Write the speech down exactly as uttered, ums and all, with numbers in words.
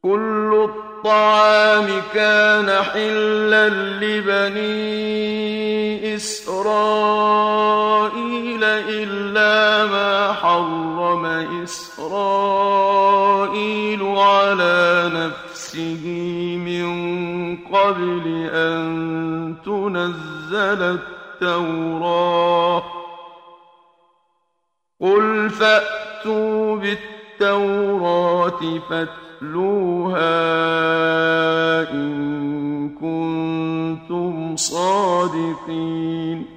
كل الطعام كان حلا لبني إسرائيل إلا ما حرم إسرائيل على نفسه من قبل أن تنزل التوراة. قل فأتوا بالتوراة فاتلوها إن كنتم صادقين.